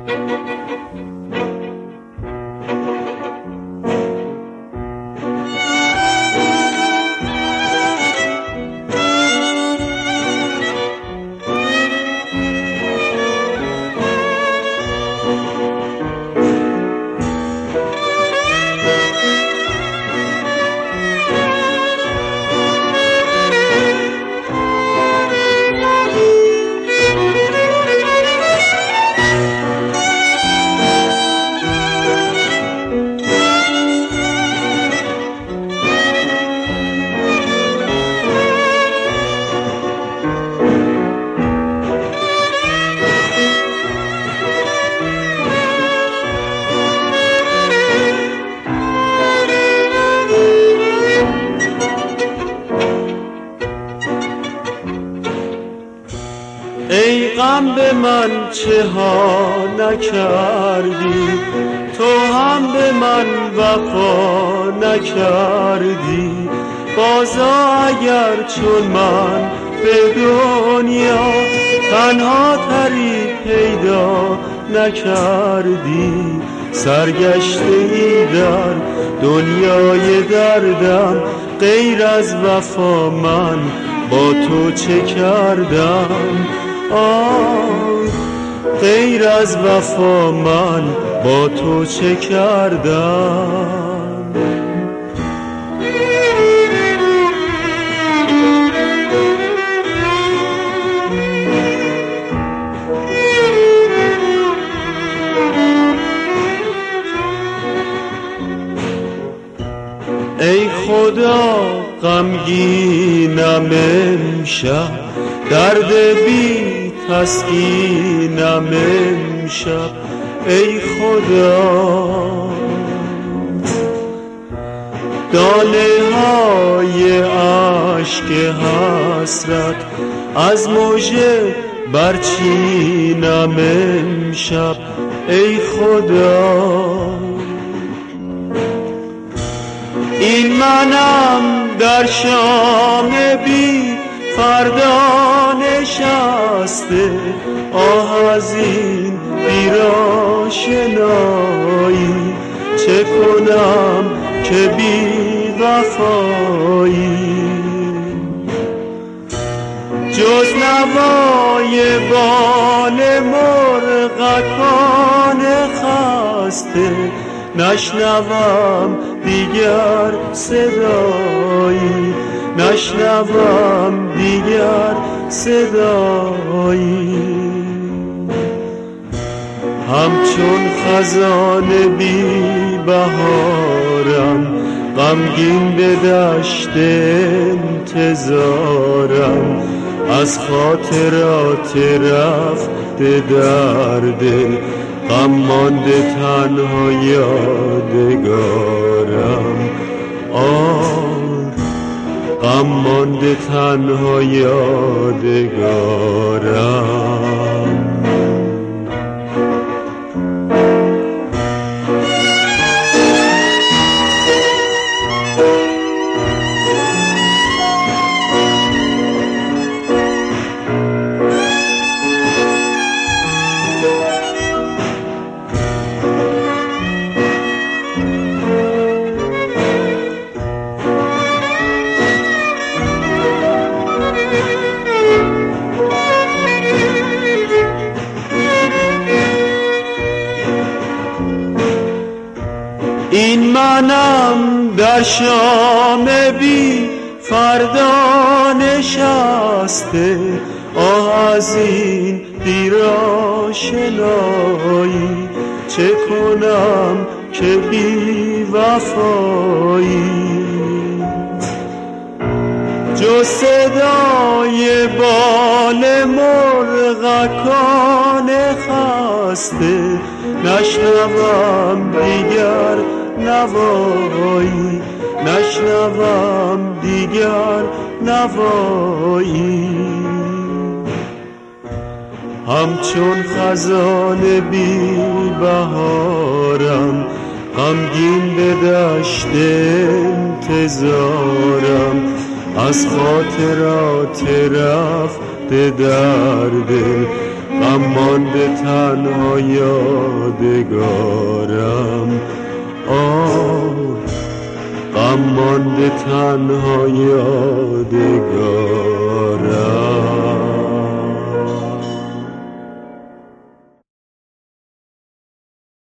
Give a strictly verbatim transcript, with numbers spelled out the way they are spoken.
ای غم به من چه ها نکردی، تو هم به من وفا نکردی. بازا اگر چون من به دنیا تنها تری پیدا نکردی، سرگشته ای در دنیای دردم، غیر از وفا من با تو چه کردم؟ آه غیر از وفا من با تو چه کردم؟ ای خدا غمگینم امشب، درد بی تسکینم امشب. ای خدا دانه های عشق حسرت از مژه برچینم امشب. ای خدا این منم در شام بی فردا نشسته، آه از این بی‌آشنایی چه کنم که بی وفایی؟ جز نوای بال مرغکان خسته نشنوم دیگر صدایی، نشنوم دیگر صدایی. همچون خزان بی بهارم، غمگین به دشت انتظارم، از خاطرات رفته در دل غم مانده تنها یادگارم. آه غم مانده تنها یادگارم. این منم در شام بی فردا نشسته، آه از این بی‌آشنایی چه کنم که بی وفایی؟ جز صدای بال مرغکان خسته نشنوم دیگر نوایی، نشنوم دیگر نوایی. همچون خزان بی بهارم، غمگین به دشت انتظارم، از خاطرات رفته در دل غم مانده تنها یادگارم، آه غم مانده تنها یادگارم.